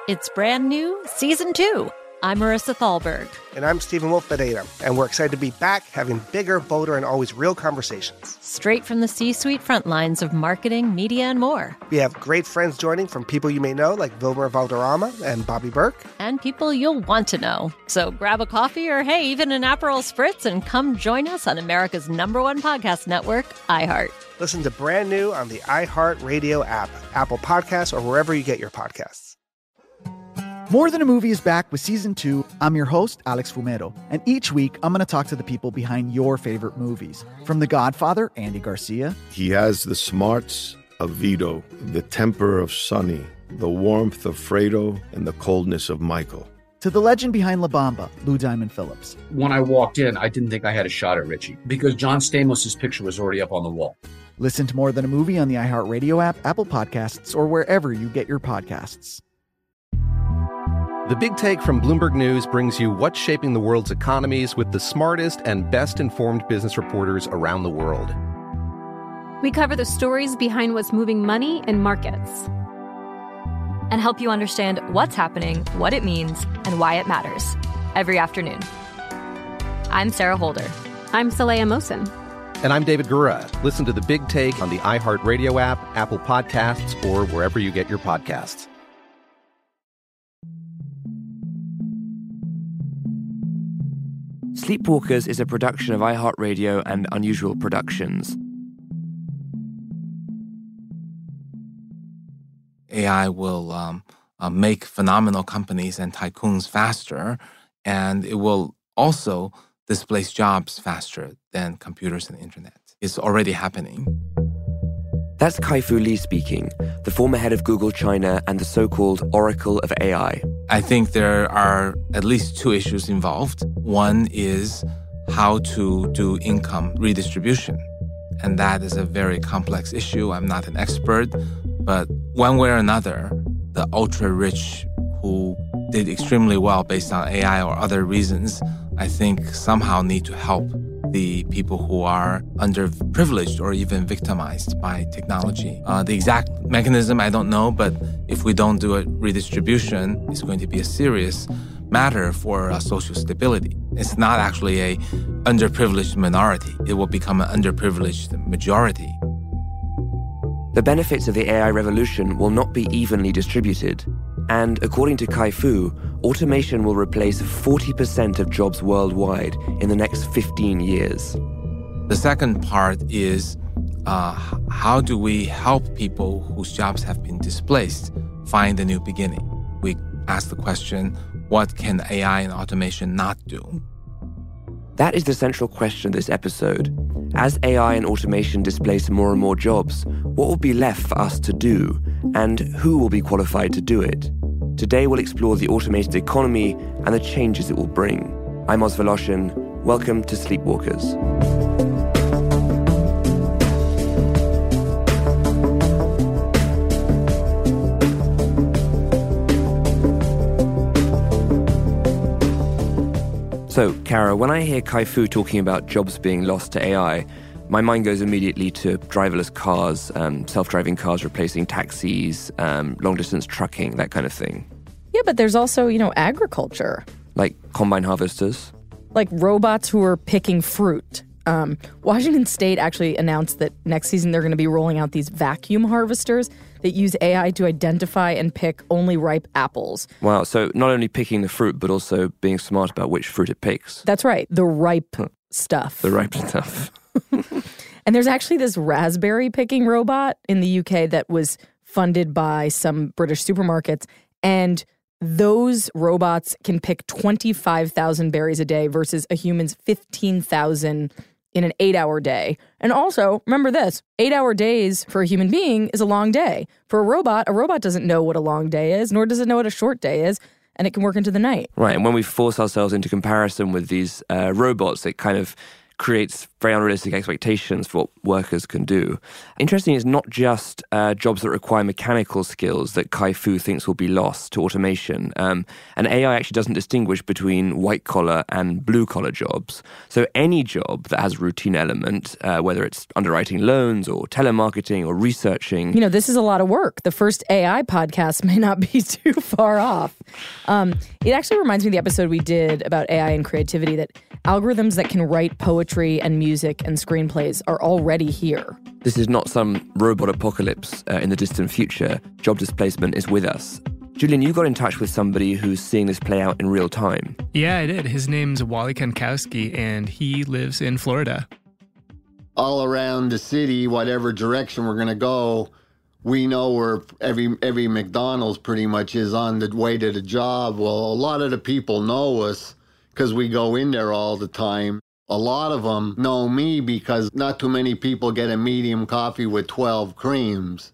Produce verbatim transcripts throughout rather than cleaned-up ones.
It's brand new, season two. I'm Marissa Thalberg. And I'm Stephen Wolf Bedeta, and we're excited to be back having bigger, bolder, and always real conversations. Straight from the C-suite front lines of marketing, media, and more. We have great friends joining from people you may know, like Wilmer Valderrama and Bobby Burke. And people you'll want to know. So grab a coffee or, hey, even an Aperol Spritz and come join us on America's number one podcast network, iHeart. Listen to Brand New on the iHeartRadio app, Apple Podcasts, or wherever you get your podcasts. More Than a Movie is back with season two. I'm your host, Alex Fumero, and each week I'm going to talk to the people behind your favorite movies. From The Godfather, Andy Garcia. He has the smarts of Vito, the temper of Sonny, the warmth of Fredo, and the coldness of Michael. To the legend behind La Bamba, Lou Diamond Phillips. When I walked in, I didn't think I had a shot at Richie because John Stamos' picture was already up on the wall. Listen to More Than a Movie on the iHeartRadio app, Apple Podcasts, or wherever you get your podcasts. The Big Take from Bloomberg News brings you what's shaping the world's economies with the smartest and best-informed business reporters around the world. We cover the stories behind what's moving money and markets. And help you understand what's happening, what it means, and why it matters. Every afternoon. I'm Sarah Holder. I'm Saleha Mohsin. And I'm David Gura. Listen to The Big Take on the iHeartRadio app, Apple Podcasts, or wherever you get your podcasts. Sleepwalkers is a production of iHeartRadio and Unusual Productions. A I will um, uh, make phenomenal companies and tycoons faster, and it will also displace jobs faster than computers and the internet. It's already happening. That's Kai-Fu Lee speaking, the former head of Google China and the so-called Oracle of A I. I think there are at least two issues involved. One is how to do income redistribution, and that is a very complex issue. I'm not an expert, but one way or another, the ultra-rich who did extremely well based on A I or other reasons, I think somehow need to help the people who are underprivileged or even victimized by technology. Uh, the exact mechanism, I don't know, but if we don't do a redistribution, it's going to be a serious matter for uh, social stability. It's not actually a underprivileged minority. It will become an underprivileged majority. The benefits of the A I revolution will not be evenly distributed. And according to Kai-Fu, automation will replace forty percent of jobs worldwide in the next fifteen years. The second part is uh, how do we help people whose jobs have been displaced find a new beginning? We ask the question, what can A I and automation not do? That is the central question of this episode. As A I and automation displace more and more jobs, what will be left for us to do, and who will be qualified to do it? Today we'll explore the automated economy and the changes it will bring. I'm Oz Voloshin. Welcome to Sleepwalkers. So, Kara, when I hear Kai-Fu talking about jobs being lost to A I, my mind goes immediately to driverless cars, um, self-driving cars replacing taxis, um, long-distance trucking, that kind of thing. Yeah, but there's also, you know, agriculture. Like combine harvesters? Like robots who are picking fruit. Um, Washington State actually announced that next season they're going to be rolling out these vacuum harvesters that use A I to identify and pick only ripe apples. Wow, so not only picking the fruit, but also being smart about which fruit it picks. That's right, the ripe huh. stuff. The ripe stuff. And there's actually this raspberry picking robot in the U K that was funded by some British supermarkets, and those robots can pick twenty-five thousand berries a day versus a human's fifteen thousand in an eight-hour day. And also, remember this, eight-hour days for a human being is a long day. For a robot, a robot doesn't know what a long day is, nor does it know what a short day is, and it can work into the night. Right, and when we force ourselves into comparison with these uh, robots, it kind of creates very unrealistic expectations for what workers can do. Interesting, it's not just uh, jobs that require mechanical skills that Kai-Fu thinks will be lost to automation. Um, and A I actually doesn't distinguish between white-collar and blue-collar jobs. So any job that has a routine element, uh, whether it's underwriting loans or telemarketing or researching... You know, this is a lot of work. The first A I podcast may not be too far off. Um, it actually reminds me of the episode we did about A I and creativity, that algorithms that can write poetry and music and screenplays are already here. This is not some robot apocalypse uh, in the distant future. Job displacement is with us. Julian, you got in touch with somebody who's seeing this play out in real time. Yeah, I did. His name's Wally Kankowski, and he lives in Florida. All around the city, whatever direction we're going to go, we know where every every McDonald's pretty much is on the way to the job. Well, a lot of the people know us because we go in there all the time. A lot of them know me because not too many people get a medium coffee with twelve creams.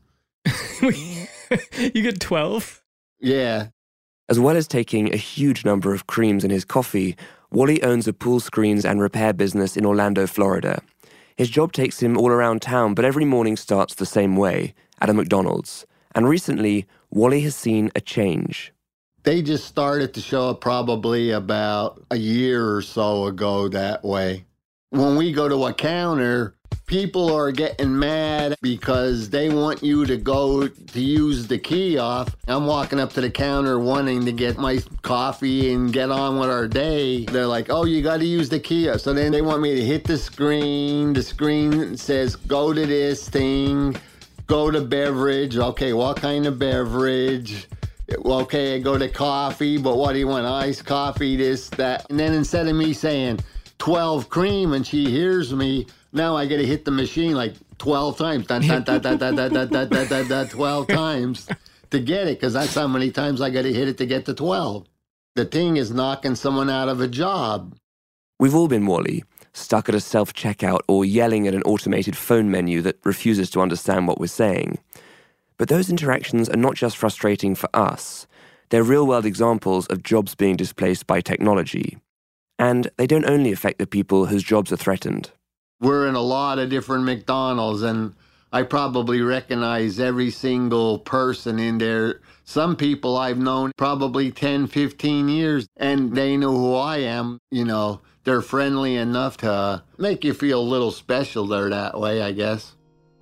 You get twelve? Yeah. As well as taking a huge number of creams in his coffee, Wally owns a pool screens and repair business in Orlando, Florida. His job takes him all around town, but every morning starts the same way, at a McDonald's. And recently, Wally has seen a change. They just started to show up probably about a year or so ago that way. When we go to a counter, people are getting mad because they want you to go to use the kiosk. I'm walking up to the counter wanting to get my coffee and get on with our day. They're like, oh, you got to use the kiosk. So then they want me to hit the screen. The screen says, go to this thing, go to beverage. Okay, what kind of beverage? Okay, I go to coffee, but what do you want? Iced coffee, this, that. And then instead of me saying twelve cream and she hears me, now I got to hit the machine like twelve times, dun, dun, dun, dun, dun, dun, dun, dun, dun, dun, dun, twelve times to get it, because that's how many times I got to hit it to get to twelve. The thing is knocking someone out of a job. We've all been Wally, stuck at a self-checkout or yelling at an automated phone menu that refuses to understand what we're saying. But those interactions are not just frustrating for us. They're real-world examples of jobs being displaced by technology. And they don't only affect the people whose jobs are threatened. We're in a lot of different McDonald's, and I probably recognize every single person in there. Some people I've known probably ten, fifteen years, and they know who I am. You know, they're friendly enough to make you feel a little special there that way, I guess.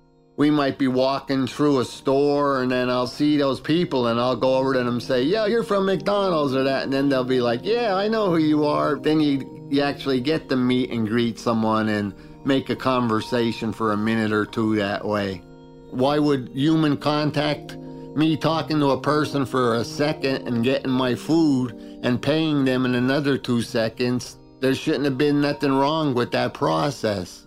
We might be walking through a store, and then I'll see those people, and I'll go over to them and say, yeah, you're from McDonald's or that. And then they'll be like, yeah, I know who you are. Then you, you actually get to meet and greet someone and make a conversation for a minute or two that way. Why would human contact, me talking to a person for a second and getting my food and paying them in another two seconds, there shouldn't have been nothing wrong with that process.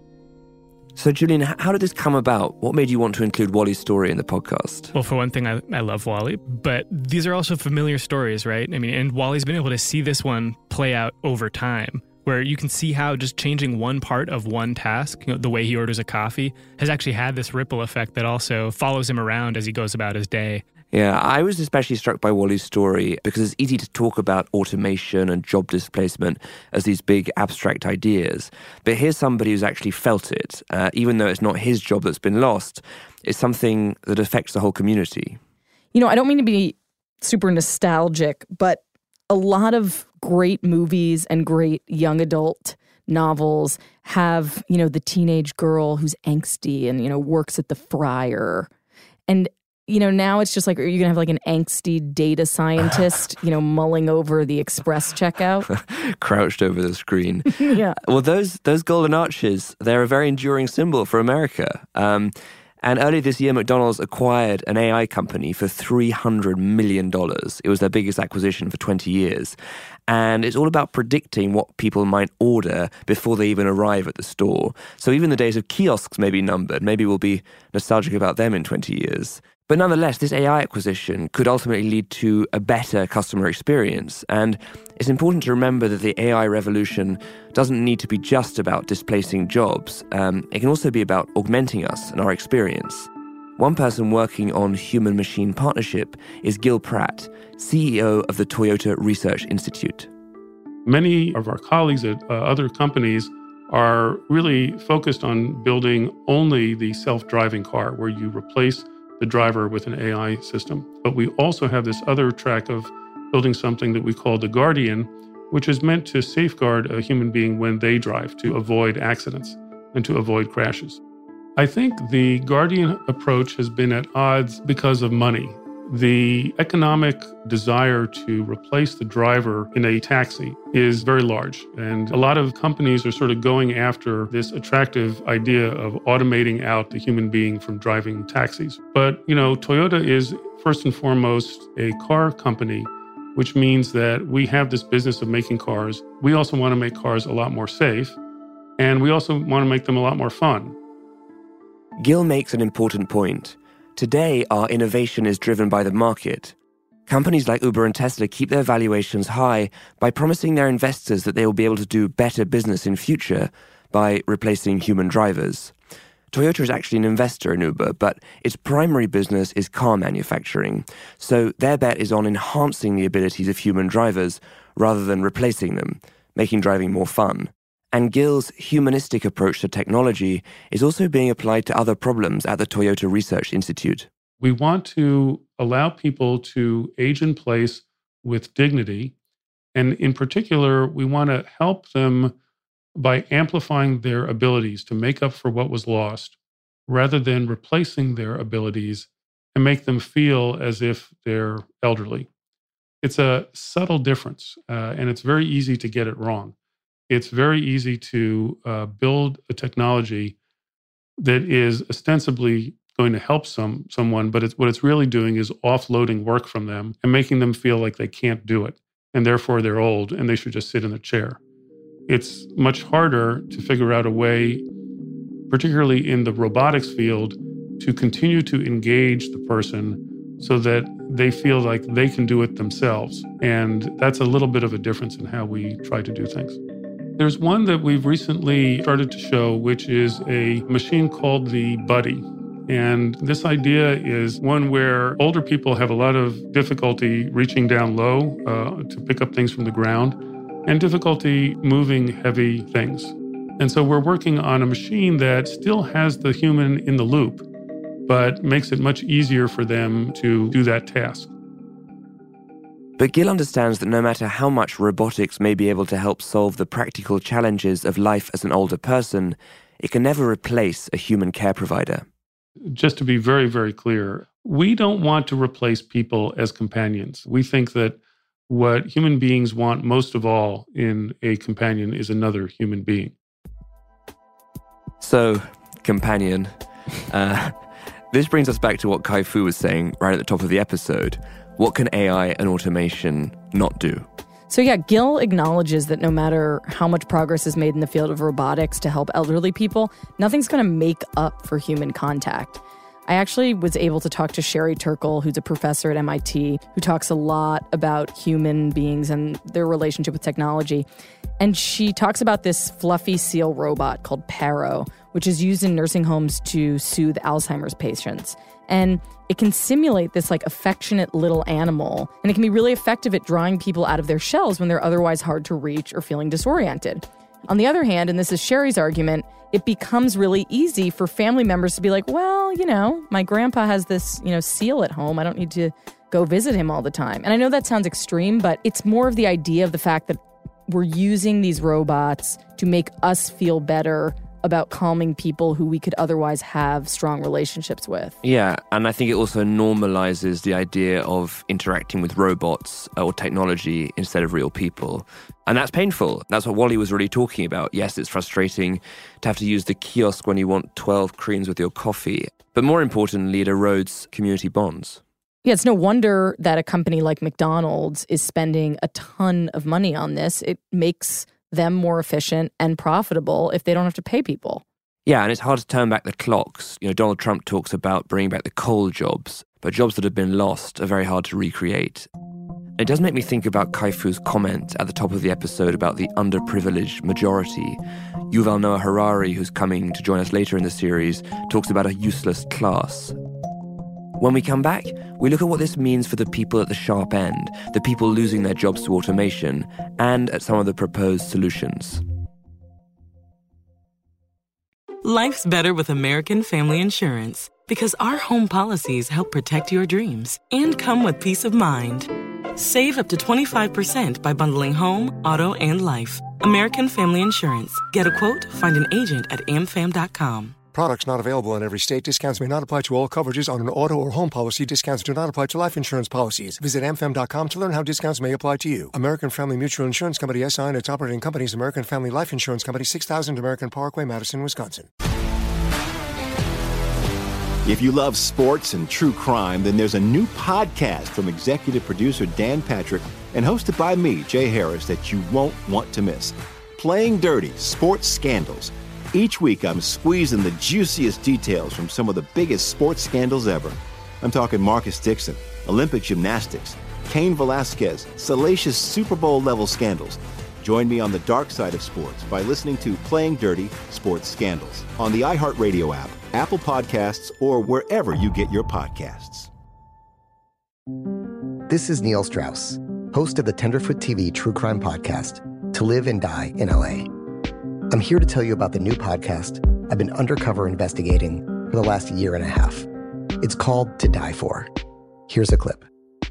So, Julian, how did this come about? What made you want to include Wally's story in the podcast? Well, for one thing, I, I love Wally, but these are also familiar stories, right? I mean, and Wally's been able to see this one play out over time, where you can see how just changing one part of one task, you know, the way he orders a coffee, has actually had this ripple effect that also follows him around as he goes about his day. Yeah, I was especially struck by Wally's story because it's easy to talk about automation and job displacement as these big abstract ideas. But here's somebody who's actually felt it. Uh, even though it's not his job that's been lost, it's something that affects the whole community. You know, I don't mean to be super nostalgic, but a lot of great movies and great young adult novels have, you know, the teenage girl who's angsty and, you know, works at the Fryer. And you know, now it's just like, are you going to have like an angsty data scientist, you know, mulling over the express checkout? Crouched over the screen. Yeah. Well, those those golden arches, they're a very enduring symbol for America. Um, and earlier this year, McDonald's acquired an A I company for three hundred million dollars. It was their biggest acquisition for twenty years. And it's all about predicting what people might order before they even arrive at the store. So even the days of kiosks may be numbered. Maybe we'll be nostalgic about them in twenty years. But nonetheless, this A I acquisition could ultimately lead to a better customer experience. And it's important to remember that the A I revolution doesn't need to be just about displacing jobs. Um, it can also be about augmenting us and our experience. One person working on human-machine partnership is Gil Pratt, C E O of the Toyota Research Institute. Many of our colleagues at uh, other companies are really focused on building only the self-driving car, where you replace the driver with an A I system. But we also have this other track of building something that we call the Guardian, which is meant to safeguard a human being when they drive, to avoid accidents and to avoid crashes. I think the Guardian approach has been at odds because of money. The economic desire to replace the driver in a taxi is very large. And a lot of companies are sort of going after this attractive idea of automating out the human being from driving taxis. But, you know, Toyota is first and foremost a car company, which means that we have this business of making cars. We also want to make cars a lot more safe, and we also want to make them a lot more fun. Gil makes an important point. Today, our innovation is driven by the market. Companies like Uber and Tesla keep their valuations high by promising their investors that they will be able to do better business in future by replacing human drivers. Toyota is actually an investor in Uber, but its primary business is car manufacturing. So their bet is on enhancing the abilities of human drivers rather than replacing them, making driving more fun. And Gil's humanistic approach to technology is also being applied to other problems at the Toyota Research Institute. We want to allow people to age in place with dignity. And in particular, we want to help them by amplifying their abilities to make up for what was lost, rather than replacing their abilities and make them feel as if they're elderly. It's a subtle difference, uh, and it's very easy to get it wrong. It's very easy to uh, build a technology that is ostensibly going to help some someone, but it's, what it's really doing is offloading work from them and making them feel like they can't do it, and therefore they're old and they should just sit in a chair. It's much harder to figure out a way, particularly in the robotics field, to continue to engage the person so that they feel like they can do it themselves. And that's a little bit of a difference in how we try to do things. There's one that we've recently started to show, which is a machine called the Buddy. And this idea is one where older people have a lot of difficulty reaching down low uh, to pick up things from the ground, and difficulty moving heavy things. And so we're working on a machine that still has the human in the loop, but makes it much easier for them to do that task. But Gil understands that no matter how much robotics may be able to help solve the practical challenges of life as an older person, it can never replace a human care provider. Just to be very, very clear, we don't want to replace people as companions. We think that what human beings want most of all in a companion is another human being. So, companion. Uh, this brings us back to what Kai-Fu was saying right at the top of the episode. What can A I and automation not do? So yeah, Gil acknowledges that no matter how much progress is made in the field of robotics to help elderly people, nothing's going to make up for human contact. I actually was able to talk to Sherry Turkle, who's a professor at M I T, who talks a lot about human beings and their relationship with technology. And she talks about this fluffy seal robot called Paro, which is used in nursing homes to soothe Alzheimer's patients. And it can simulate this like affectionate little animal, and it can be really effective at drawing people out of their shells when they're otherwise hard to reach or feeling disoriented. On the other hand, and this is Sherry's argument, it becomes really easy for family members to be like, well, you know, my grandpa has this, you know, seal at home. I don't need to go visit him all the time. And I know that sounds extreme, but it's more of the idea of the fact that we're using these robots to make us feel better about calming people who we could otherwise have strong relationships with. Yeah, and I think it also normalizes the idea of interacting with robots or technology instead of real people. And that's painful. That's what Wally was really talking about. Yes, it's frustrating to have to use the kiosk when you want twelve creams with your coffee. But more importantly, it erodes community bonds. Yeah, it's no wonder that a company like McDonald's is spending a ton of money on this. It makes them more efficient and profitable if they don't have to pay people. Yeah, and it's hard to turn back the clocks. You know, Donald Trump talks about bringing back the coal jobs, but jobs that have been lost are very hard to recreate. It does make me think about Kai-Fu's comment at the top of the episode about the underprivileged majority. Yuval Noah Harari, who's coming to join us later in the series, talks about a useless class. When we come back, we look at what this means for the people at the sharp end, the people losing their jobs to automation, and at some of the proposed solutions. Life's better with American Family Insurance because our home policies help protect your dreams and come with peace of mind. Save up to twenty-five percent by bundling home, auto, and life. American Family Insurance. Get a quote, find an agent at a m fam dot com. Products not available in every state. Discounts may not apply to all coverages on an auto or home policy. Discounts do not apply to life insurance policies. Visit a m fam dot com to learn how discounts may apply to you. American Family Mutual Insurance Company, S I and its operating companies, American Family Life Insurance Company, six thousand American Parkway, Madison, Wisconsin. If you love sports and true crime, then there's a new podcast from executive producer Dan Patrick and hosted by me, Jay Harris, that you won't want to miss. Playing Dirty: Sports Scandals. Each week, I'm squeezing the juiciest details from some of the biggest sports scandals ever. I'm talking Marcus Dixon, Olympic gymnastics, Cain Velasquez, salacious Super Bowl-level scandals. Join me on the dark side of sports by listening to Playing Dirty: Sports Scandals on the iHeartRadio app, Apple Podcasts, or wherever you get your podcasts. This is Neil Strauss, host of the Tenderfoot T V True Crime Podcast, To Live and Die in L A. I'm here to tell you about the new podcast I've been undercover investigating for the last year and a half. It's called To Die For. Here's a clip.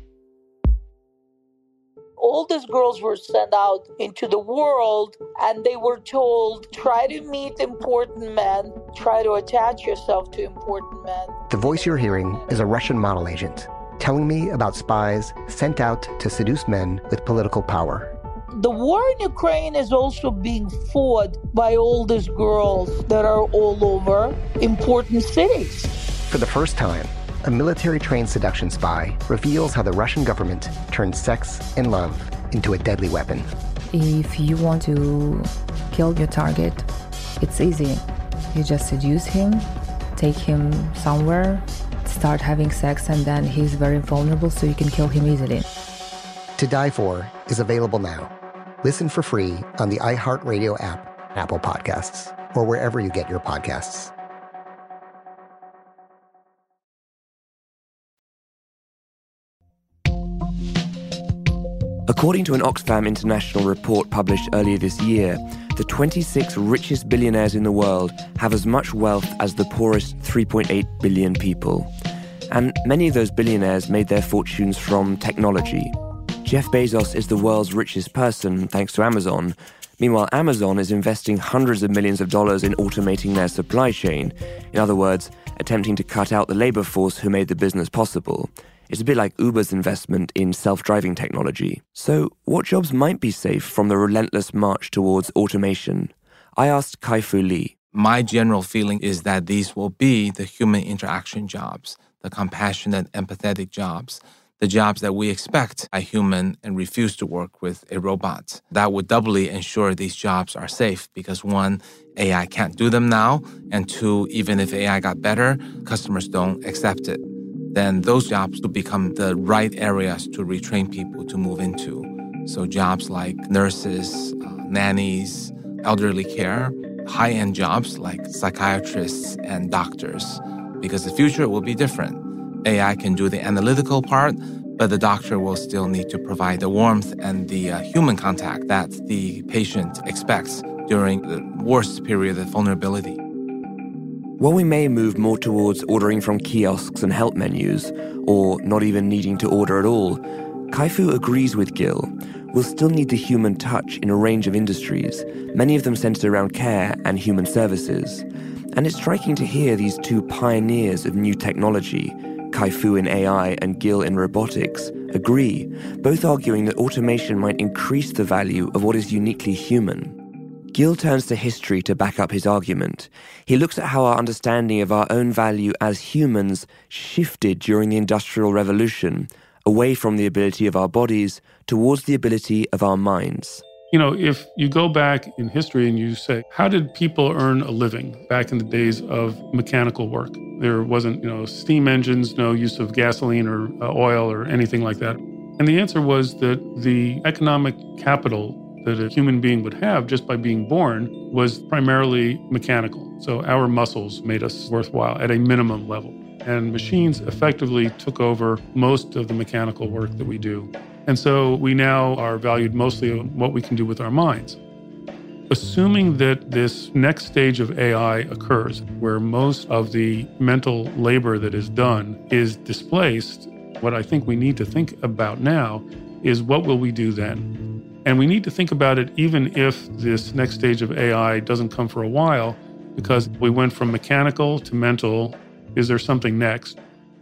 All these girls were sent out into the world and they were told, try to meet important men, try to attach yourself to important men. The voice you're hearing is a Russian model agent telling me about spies sent out to seduce men with political power. The war in Ukraine is also being fought by all these girls that are all over important cities. For the first time, a military-trained seduction spy reveals how the Russian government turned sex and love into a deadly weapon. If you want to kill your target, it's easy. You just seduce him, take him somewhere, start having sex, and then he's very vulnerable, so you can kill him easily. To Die For is available now. Listen for free on the iHeartRadio app, Apple Podcasts, or wherever you get your podcasts. According to an Oxfam International report published earlier this year, the twenty-six richest billionaires in the world have as much wealth as the poorest three point eight billion people. And many of those billionaires made their fortunes from technology. Jeff Bezos is the world's richest person, thanks to Amazon. Meanwhile, Amazon is investing hundreds of millions of dollars in automating their supply chain. In other words, attempting to cut out the labor force who made the business possible. It's a bit like Uber's investment in self-driving technology. So, what jobs might be safe from the relentless march towards automation? I asked Kai-Fu Lee. My general feeling is that these will be the human interaction jobs, the compassionate, empathetic jobs, the jobs that we expect a human and refuse to work with a robot. That would doubly ensure these jobs are safe because one, A I can't do them now, and two, even if A I got better, customers don't accept it. Then those jobs would become the right areas to retrain people to move into. So jobs like nurses, uh, nannies, elderly care, high-end jobs like psychiatrists and doctors, because the future will be different. A I can do the analytical part, but the doctor will still need to provide the warmth and the uh, human contact that the patient expects during the worst period of vulnerability. While we may move more towards ordering from kiosks and help menus, or not even needing to order at all, Kai-Fu agrees with Gil. We'll still need the human touch in a range of industries, many of them centered around care and human services. And it's striking to hear these two pioneers of new technology, Kai-Fu in A I and Gil in robotics, agree, both arguing that automation might increase the value of what is uniquely human. Gil turns to history to back up his argument. He looks at how our understanding of our own value as humans shifted during the Industrial Revolution, away from the ability of our bodies towards the ability of our minds. You know, if you go back in history and you say, how did people earn a living back in the days of mechanical work? There wasn't, you know, steam engines, no use of gasoline or uh, oil or anything like that. And the answer was that the economic capital that a human being would have just by being born was primarily mechanical. So our muscles made us worthwhile at a minimum level. And machines effectively took over most of the mechanical work that we do. And so we now are valued mostly on what we can do with our minds. Assuming that this next stage of A I occurs, where most of the mental labor that is done is displaced, what I think we need to think about now is what will we do then? And we need to think about it even if this next stage of A I doesn't come for a while, because we went from mechanical to mental. Is there something next?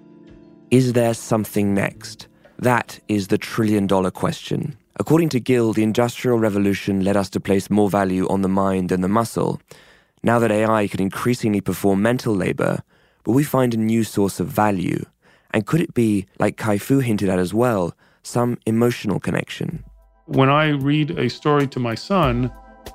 Is there something next? That is the trillion-dollar question. According to Gill, the Industrial Revolution led us to place more value on the mind than the muscle. Now that A I can increasingly perform mental labor, will we find a new source of value? And could it be, like Kai-Fu hinted at as well, some emotional connection? When I read a story to my son,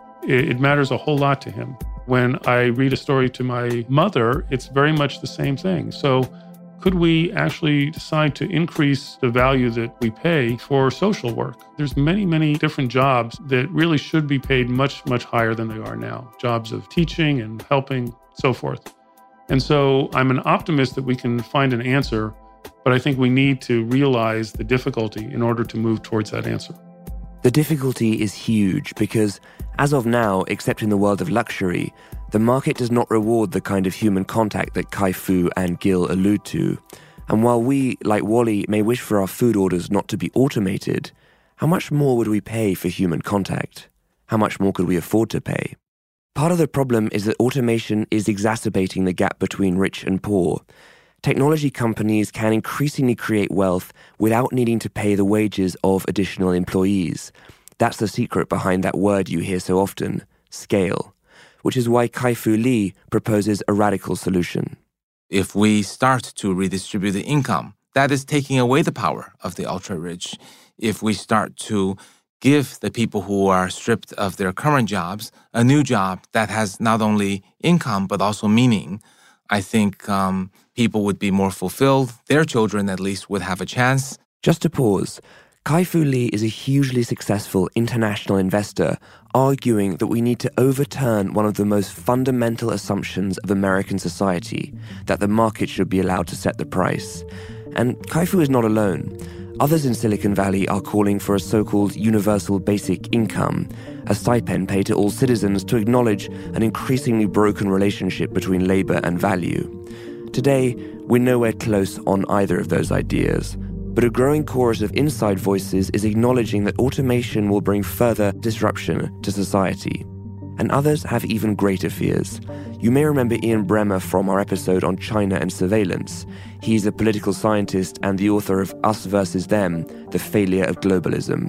it matters a whole lot to him. When I read a story to my mother, it's very much the same thing. So could we actually decide to increase the value that we pay for social work? There's many, many different jobs that really should be paid much, much higher than they are now. Jobs of teaching and helping, so forth. And so I'm an optimist that we can find an answer, but I think we need to realize the difficulty in order to move towards that answer. The difficulty is huge because, as of now, except in the world of luxury, the market does not reward the kind of human contact that Kai-Fu and Gill allude to. And while we, like WALL-E, may wish for our food orders not to be automated, how much more would we pay for human contact? How much more could we afford to pay? Part of the problem is that automation is exacerbating the gap between rich and poor. Technology companies can increasingly create wealth without needing to pay the wages of additional employees. That's the secret behind that word you hear so often, scale, which is why Kai-Fu Lee proposes a radical solution. If we start to redistribute the income, that is taking away the power of the ultra-rich. If we start to give the people who are stripped of their current jobs a new job that has not only income but also meaning, I think um, people would be more fulfilled. Their children, at least, would have a chance. Just to pause, Kai-Fu Lee is a hugely successful international investor arguing that we need to overturn one of the most fundamental assumptions of American society, that the market should be allowed to set the price. And Kai-Fu is not alone. Others in Silicon Valley are calling for a so-called universal basic income, a stipend paid to all citizens to acknowledge an increasingly broken relationship between labor and value. Today, we're nowhere close on either of those ideas, but a growing chorus of inside voices is acknowledging that automation will bring further disruption to society. And others have even greater fears. You may remember Ian Bremmer from our episode on China and surveillance. He's a political scientist and the author of Us versus Them, The Failure of Globalism.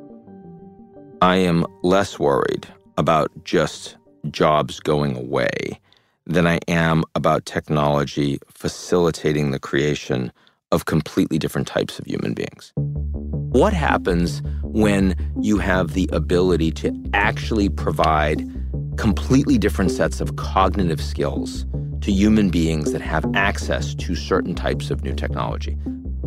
I am less worried about just jobs going away than I am about technology facilitating the creation of completely different types of human beings. What happens when you have the ability to actually provide completely different sets of cognitive skills to human beings that have access to certain types of new technology?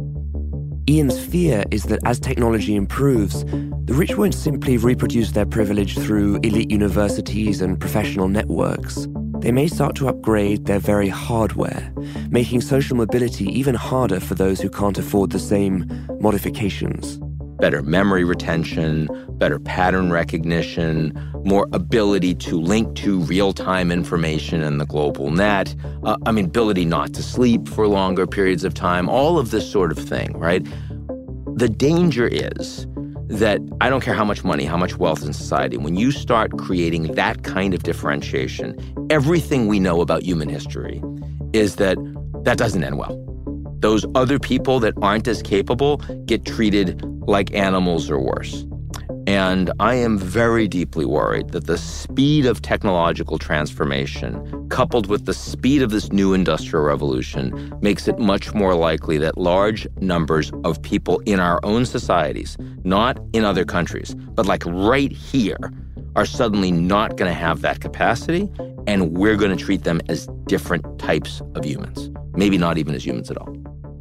Ian's fear is that as technology improves, the rich won't simply reproduce their privilege through elite universities and professional networks. They may start to upgrade their very hardware, making social mobility even harder for those who can't afford the same modifications. Better memory retention, better pattern recognition, more ability to link to real-time information in the global net, uh, I mean, ability not to sleep for longer periods of time, all of this sort of thing, right? The danger is that I don't care how much money, how much wealth in society, when you start creating that kind of differentiation, everything we know about human history is that that doesn't end well. Those other people that aren't as capable get treated like animals or worse. And I am very deeply worried that the speed of technological transformation, coupled with the speed of this new industrial revolution, makes it much more likely that large numbers of people in our own societies, not in other countries, but like right here, are suddenly not going to have that capacity, and we're going to treat them as different types of humans, maybe not even as humans at all.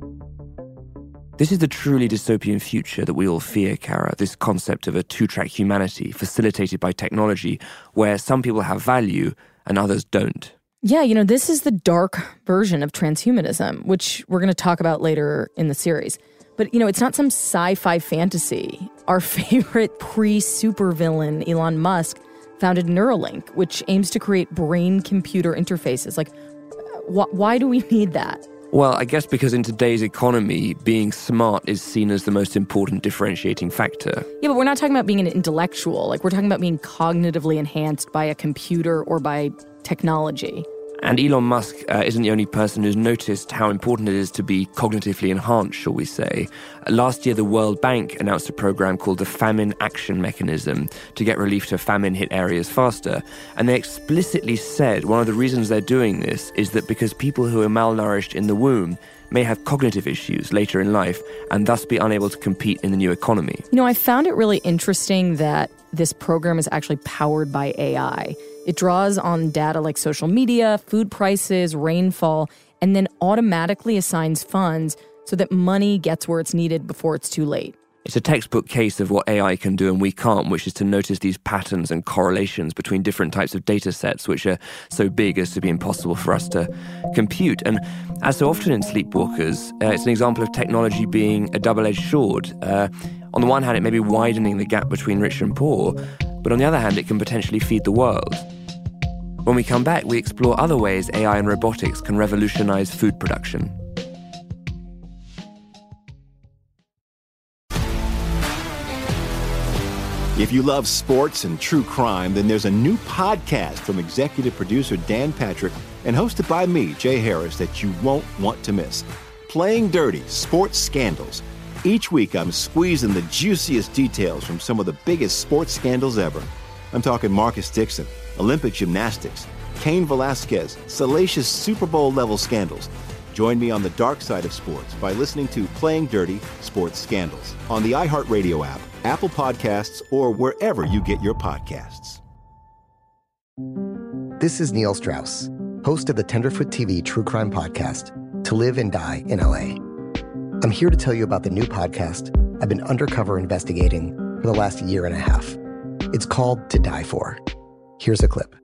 This is the truly dystopian future that we all fear, Kara, this concept of a two-track humanity facilitated by technology where some people have value and others don't. Yeah, you know, this is the dark version of transhumanism, which we're going to talk about later in the series. But, you know, it's not some sci-fi fantasy. Our favorite pre-supervillain, Elon Musk, founded Neuralink, which aims to create brain-computer interfaces. Like, wh- why do we need that? Well, I guess because in today's economy, being smart is seen as the most important differentiating factor. Yeah, but we're not talking about being an intellectual. Like, we're talking about being cognitively enhanced by a computer or by technology. And Elon Musk uh, isn't the only person who's noticed how important it is to be cognitively enhanced, shall we say. Uh, last year, the World Bank announced a program called the Famine Action Mechanism to get relief to famine-hit areas faster. And they explicitly said one of the reasons they're doing this is that because people who are malnourished in the womb may have cognitive issues later in life and thus be unable to compete in the new economy. You know, I found it really interesting that this program is actually powered by A I. It draws on data like social media, food prices, rainfall, and then automatically assigns funds so that money gets where it's needed before it's too late. It's a textbook case of what A I can do and we can't, which is to notice these patterns and correlations between different types of data sets, which are so big as to be impossible for us to compute. And as so often in Sleepwalkers, uh, it's an example of technology being a double-edged sword. Uh, on the one hand, it may be widening the gap between rich and poor, but on the other hand, it can potentially feed the world. When we come back, we explore other ways A I and robotics can revolutionize food production. If you love sports and true crime, then there's a new podcast from executive producer Dan Patrick and hosted by me, Jay Harris, that you won't want to miss. Playing Dirty: Sports Scandals. Each week, I'm squeezing the juiciest details from some of the biggest sports scandals ever. I'm talking Marcus Dixon, Olympic gymnastics, Cain Velasquez, salacious Super Bowl-level scandals. Join me on the dark side of sports by listening to Playing Dirty: Sports Scandals on the iHeartRadio app, Apple Podcasts, or wherever you get your podcasts. This is Neil Strauss, host of the Tenderfoot T V True Crime Podcast, To Live and Die in L A. I'm here to tell you about the new podcast I've been undercover investigating for the last year and a half. It's called To Die For. Here's a clip.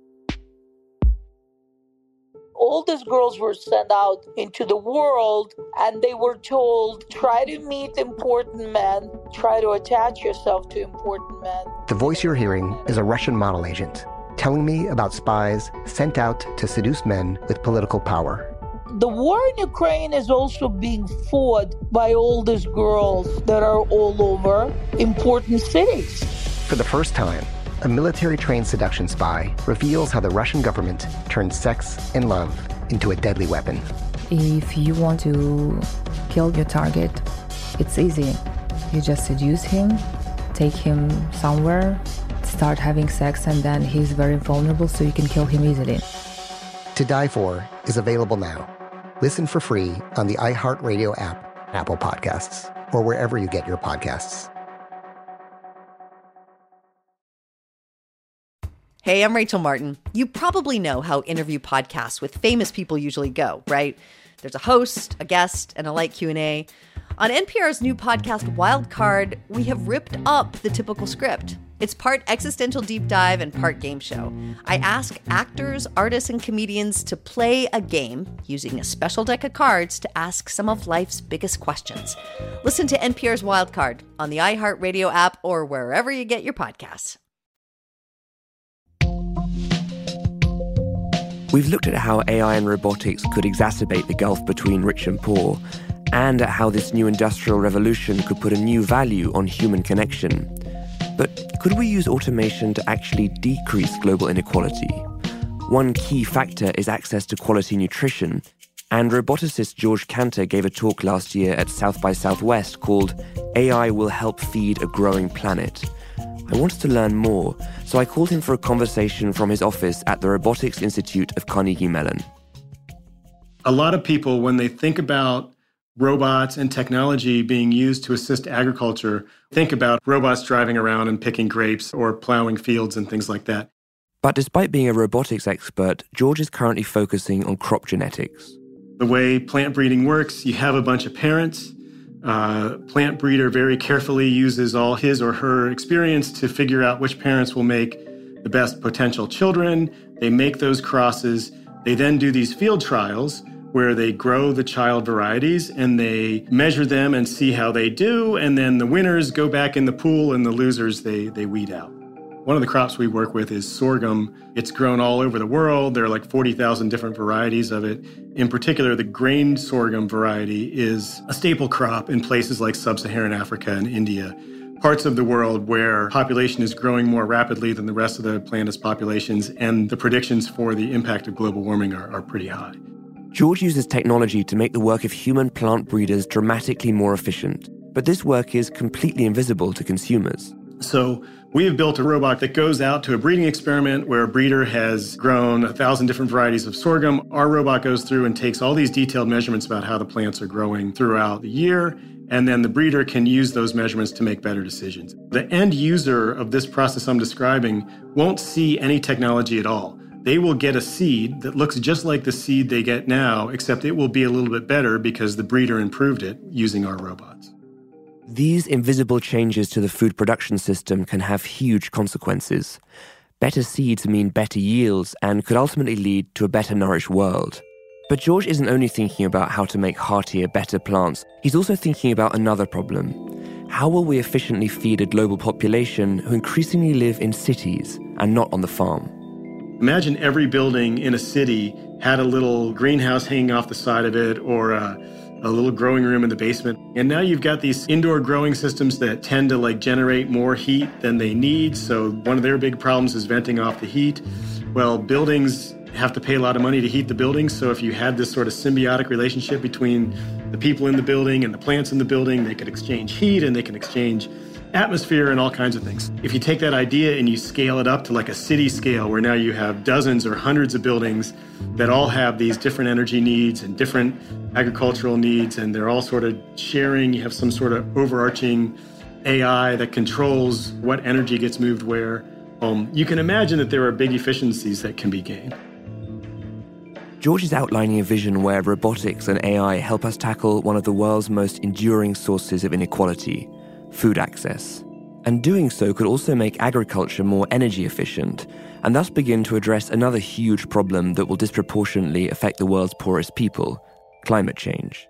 All these girls were sent out into the world and they were told, try to meet important men, try to attach yourself to important men. The voice you're hearing is a Russian model agent telling me about spies sent out to seduce men with political power. The war in Ukraine is also being fought by all these girls that are all over important cities. For the first time, a military-trained seduction spy reveals how the Russian government turned sex and love into a deadly weapon. If you want to kill your target, it's easy. You just seduce him, take him somewhere, start having sex, and then he's very vulnerable, so you can kill him easily. To Die For is available now. Listen for free on the iHeartRadio app, Apple Podcasts, or wherever you get your podcasts. Hey, I'm Rachel Martin. You probably know how interview podcasts with famous people usually go, right? There's a host, a guest, and a light Q and A. On N P R's new podcast, Wildcard, we have ripped up the typical script. It's part existential deep dive and part game show. I ask actors, artists, and comedians to play a game using a special deck of cards to ask some of life's biggest questions. Listen to N P R's Wildcard on the iHeartRadio app or wherever you get your podcasts. We've looked at how A I and robotics could exacerbate the gulf between rich and poor, and at how this new industrial revolution could put a new value on human connection. But could we use automation to actually decrease global inequality? One key factor is access to quality nutrition, and roboticist George Cantor gave a talk last year at South by Southwest called A I Will Help Feed a Growing Planet. I wanted to learn more, so I called him for a conversation from his office at the Robotics Institute of Carnegie Mellon. A lot of people, when they think about robots and technology being used to assist agriculture, think about robots driving around and picking grapes or plowing fields and things like that. But despite being a robotics expert, George is currently focusing on crop genetics. The way plant breeding works, you have a bunch of parents. Uh, plant breeder very carefully uses all his or her experience to figure out which parents will make the best potential children. They make those crosses. They then do these field trials where they grow the child varieties and they measure them and see how they do. And then the winners go back in the pool and the losers, they, they weed out. One of the crops we work with is sorghum. It's grown all over the world. There are like forty thousand different varieties of it. In particular, the grain sorghum variety is a staple crop in places like sub-Saharan Africa and India, parts of the world where population is growing more rapidly than the rest of the planet's populations, and the predictions for the impact of global warming are, are pretty high. George uses technology to make the work of human plant breeders dramatically more efficient, but this work is completely invisible to consumers. So we have built a robot that goes out to a breeding experiment where a breeder has grown a thousand different varieties of sorghum. Our robot goes through and takes all these detailed measurements about how the plants are growing throughout the year, and then the breeder can use those measurements to make better decisions. The end user of this process I'm describing won't see any technology at all. They will get a seed that looks just like the seed they get now, except it will be a little bit better because the breeder improved it using our robots. These invisible changes to the food production system can have huge consequences. Better seeds mean better yields and could ultimately lead to a better nourished world. But George isn't only thinking about how to make heartier, better plants, he's also thinking about another problem. How will we efficiently feed a global population who increasingly live in cities and not on the farm? Imagine every building in a city had a little greenhouse hanging off the side of it, or a, a little growing room in the basement. And now you've got these indoor growing systems that tend to like generate more heat than they need. So one of their big problems is venting off the heat. Well, buildings have to pay a lot of money to heat the building. So if you had this sort of symbiotic relationship between the people in the building and the plants in the building, they could exchange heat and they can exchange atmosphere and all kinds of things. If you take that idea and you scale it up to like a city scale where now you have dozens or hundreds of buildings that all have these different energy needs and different agricultural needs, and they're all sort of sharing, you have some sort of overarching A I that controls what energy gets moved where, um, you can imagine that there are big efficiencies that can be gained. George is outlining a vision where robotics and A I help us tackle one of the world's most enduring sources of inequality, food access. And doing so could also make agriculture more energy efficient, and thus begin to address another huge problem that will disproportionately affect the world's poorest people, climate change.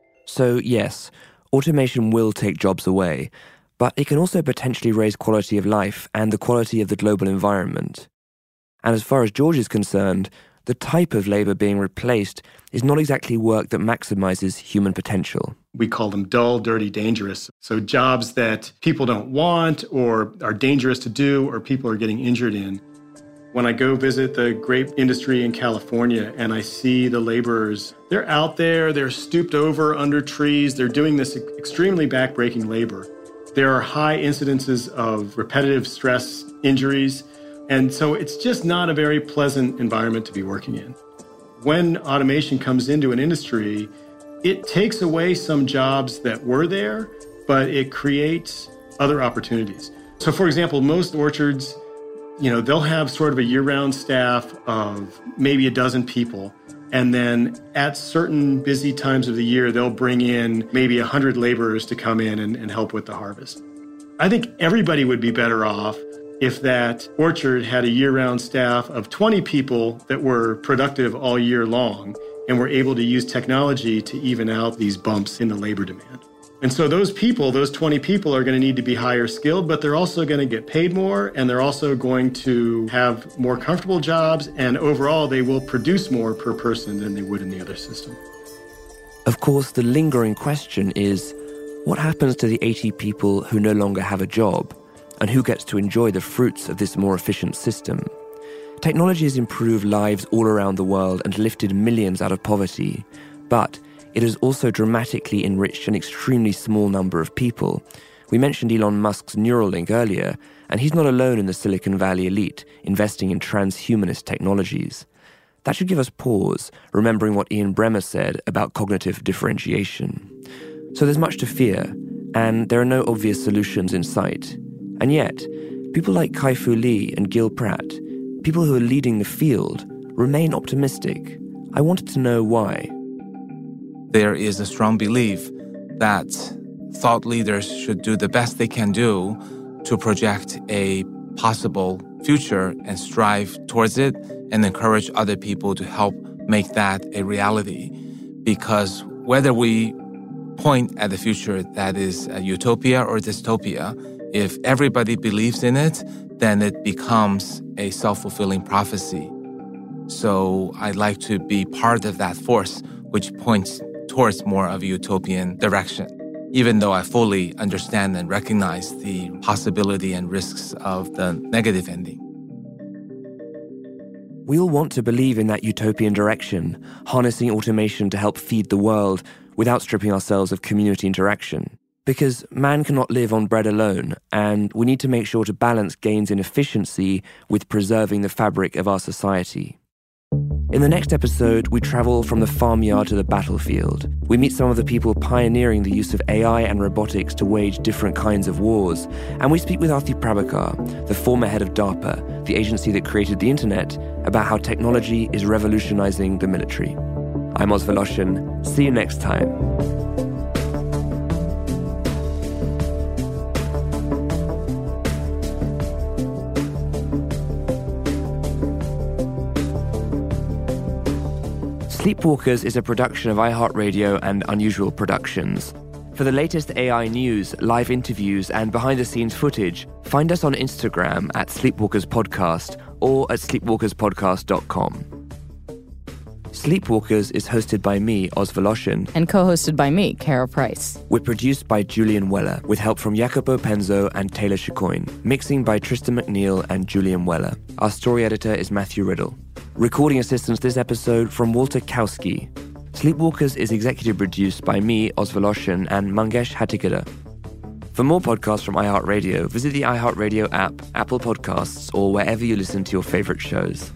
So yes, automation will take jobs away, but it can also potentially raise quality of life and the quality of the global environment. And as far as George is concerned, the type of labor being replaced is not exactly work that maximizes human potential. We call them dull, dirty, dangerous. So jobs that people don't want or are dangerous to do or people are getting injured in. When I go visit the grape industry in California and I see the laborers, they're out there, they're stooped over under trees, they're doing this extremely backbreaking labor. There are high incidences of repetitive stress injuries. And so it's just not a very pleasant environment to be working in. When automation comes into an industry, it takes away some jobs that were there, but it creates other opportunities. So for example, most orchards, you know, they'll have sort of a year-round staff of maybe a dozen people. And then at certain busy times of the year, they'll bring in maybe one hundred laborers to come in and, and help with the harvest. I think everybody would be better off if that orchard had a year-round staff of twenty people that were productive all year long and were able to use technology to even out these bumps in the labor demand. And so those people, those twenty people are going to need to be higher skilled, but they're also going to get paid more, and they're also going to have more comfortable jobs, and overall they will produce more per person than they would in the other system. Of course, the lingering question is, what happens to the eighty people who no longer have a job? And who gets to enjoy the fruits of this more efficient system? Technology has improved lives all around the world and lifted millions out of poverty, but it has also dramatically enriched an extremely small number of people. We mentioned Elon Musk's Neuralink earlier, and he's not alone in the Silicon Valley elite investing in transhumanist technologies. That should give us pause, remembering what Ian Bremmer said about cognitive differentiation. So there's much to fear, and there are no obvious solutions in sight. And yet, people like Kai-Fu Lee and Gil Pratt, people who are leading the field, remain optimistic. I wanted to know why. There is a strong belief that thought leaders should do the best they can do to project a possible future and strive towards it and encourage other people to help make that a reality. Because whether we point at the future that is a utopia or dystopia, if everybody believes in it, then it becomes a self-fulfilling prophecy. So I'd like to be part of that force, which points towards more of a utopian direction, even though I fully understand and recognize the possibility and risks of the negative ending. We all want to believe in that utopian direction, harnessing automation to help feed the world without stripping ourselves of community interaction. Because man cannot live on bread alone, and we need to make sure to balance gains in efficiency with preserving the fabric of our society. In the next episode, we travel from the farmyard to the battlefield. We meet some of the people pioneering the use of A I and robotics to wage different kinds of wars. And we speak with Aarti Prabhakar, the former head of DARPA, the agency that created the internet, about how technology is revolutionizing the military. I'm Oz Voloshin. See you next time. Sleepwalkers is a production of iHeartRadio and Unusual Productions. For the latest A I news, live interviews, and behind-the-scenes footage, find us on Instagram at Sleepwalkers Podcast or at sleepwalkers podcast dot com. Sleepwalkers is hosted by me, Oz Voloshin. And co-hosted by me, Kara Price. We're produced by Julian Weller, with help from Jacopo Penzo and Taylor Chicoine. Mixing by Tristan McNeil and Julian Weller. Our story editor is Matthew Riddle. Recording assistance this episode from Walter Kowski. Sleepwalkers is executive produced by me, Oz Voloshin, and Mangesh Hattikudur. For more podcasts from iHeartRadio, visit the iHeartRadio app, Apple Podcasts, or wherever you listen to your favorite shows.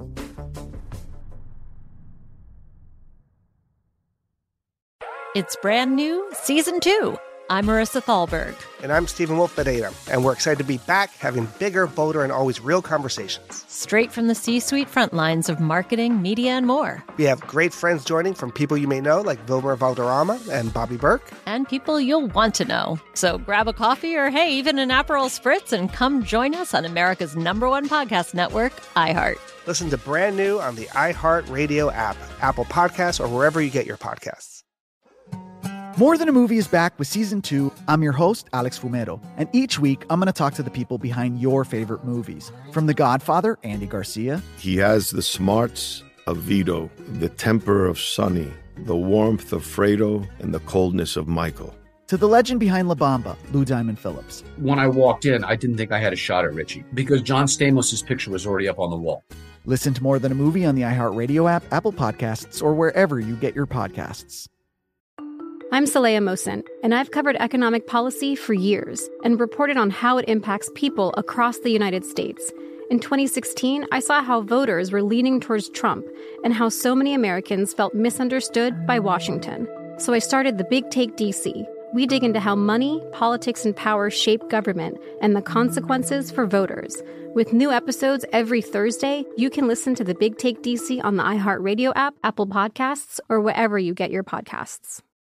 It's brand new, season two. I'm Marissa Thalberg. And I'm Stephen Wolf Pereira, and we're excited to be back having bigger, bolder, and always real conversations. Straight from the C-suite front lines of marketing, media, and more. We have great friends joining from people you may know, like Wilmer Valderrama and Bobby Burke. And people you'll want to know. So grab a coffee or, hey, even an Aperol Spritz and come join us on America's number one podcast network, iHeart. Listen to Brand New on the iHeartRadio app, Apple Podcasts, or wherever you get your podcasts. More Than a Movie is back with season two. I'm your host, Alex Fumero, and each week I'm going to talk to the people behind your favorite movies. From The Godfather, Andy Garcia. He has the smarts of Vito, the temper of Sonny, the warmth of Fredo, and the coldness of Michael. To the legend behind La Bamba, Lou Diamond Phillips. When I walked in, I didn't think I had a shot at Richie because John Stamos' picture was already up on the wall. Listen to More Than a Movie on the iHeartRadio app, Apple Podcasts, or wherever you get your podcasts. I'm Saleha Mohsin, and I've covered economic policy for years and reported on how it impacts people across the United States. In twenty sixteen, I saw how voters were leaning towards Trump and how so many Americans felt misunderstood by Washington. So I started The Big Take D C. We dig into how money, politics, and power shape government and the consequences for voters. With new episodes every Thursday, you can listen to The Big Take D C on the iHeartRadio app, Apple Podcasts, or wherever you get your podcasts.